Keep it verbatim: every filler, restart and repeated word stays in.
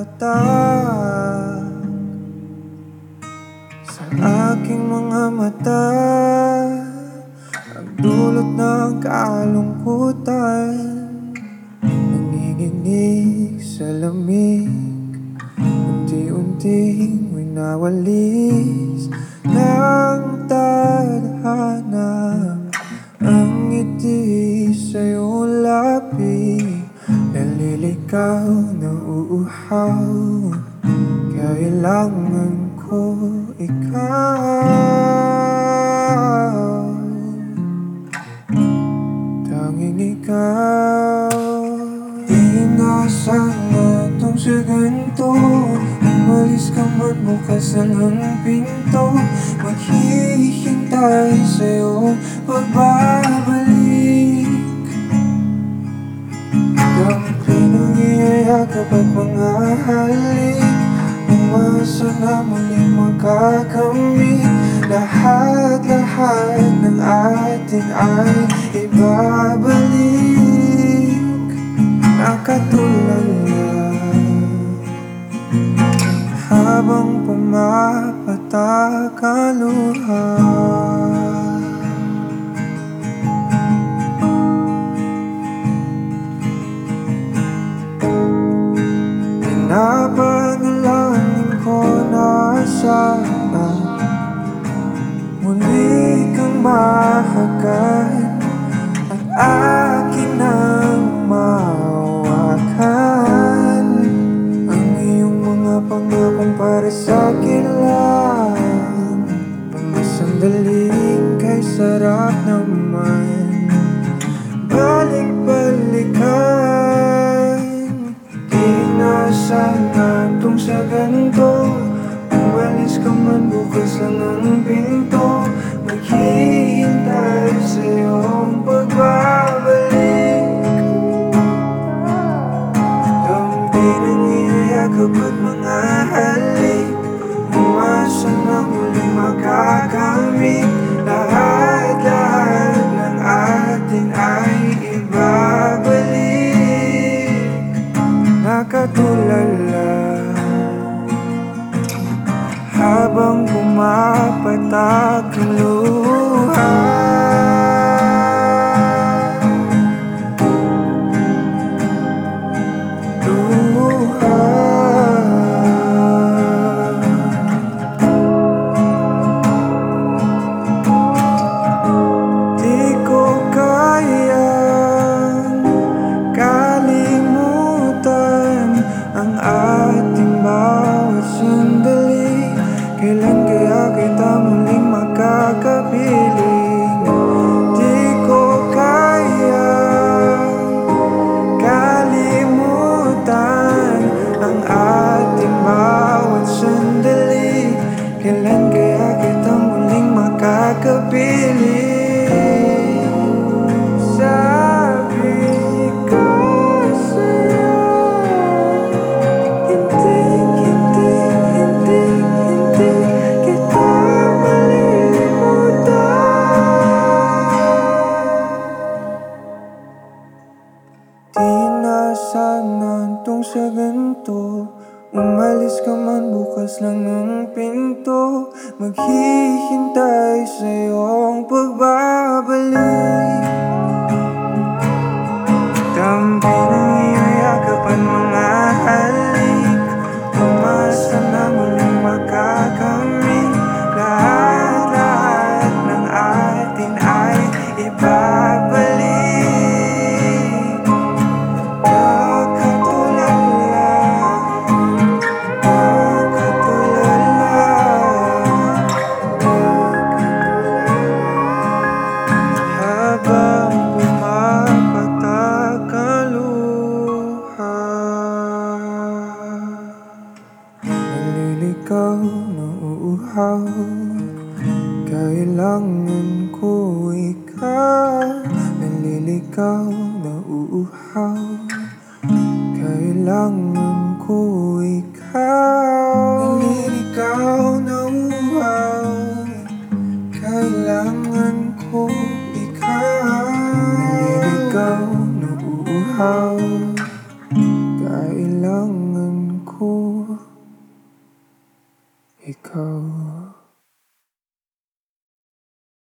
nakapatak sa aking mga mata, ang dulot ng kalungkutan, nanginginig sa lamig, unti-unting winawalis ng tadhana. Ang ngiti sa'yo lapig, naliligaw, nauuhaw, kailangan ko ikaw, tanging ikaw. Di inaasahan na itong sa ganito, umalis ka man bukas lang ang pinto, maghihintay sa'yo pagbabalik. Dampinang iyayakap at mga halik, umasa na muling makakamit. Lahat-lahat ng atin ay ibabalik, nakatulala habang pumapatak ang luha. Pinapanalangin ko na sana muli kang mahagan at akin nang mahawakan. Ang iyong mga pangakong para sa'kin lang, mga sandaling kay sarap naman balik-balikan. Di inaasahan itong sa ganito, umalis ka man bukas lang ang pinto, maghihintay sa'yong pagbabalik. Dampinang iyayakap at mga halik, umasa na muling makakamit. Lahat-lahat ng atin ay ibabalik, nakatulala habang pumapatak ang luha. Luha. Di ko kayang kalimutan ang ating bawat sandali. Kailan kaya kita muling makakapiling? Di ko kayang kalimutan ang ating bawat sandali. Kailan kaya kita muling makakapiling? Sabi ko sa'yo, hindi, hindi, hindi, hindi kita malilimutan. Di inaasahan itong sa ganito, umalis ka man bukas lang ang pinto, maghihintay sa'yong pagbabalik. Dampinang iyayakap at mga halik, umasa na muling makakamit. Lahat-lahat ng atin ay ibabalik, nakatulala, nakatulala, habang pumapatak ang luha. Naliligaw, nauuhaw, kailangan ko ikaw. Naliligaw, nauuhaw, kailangan ko ikaw. Naliligaw, nauuhaw, kailangan ko ikaw. Naliligaw, nauuhaw, kailangan ko ikaw.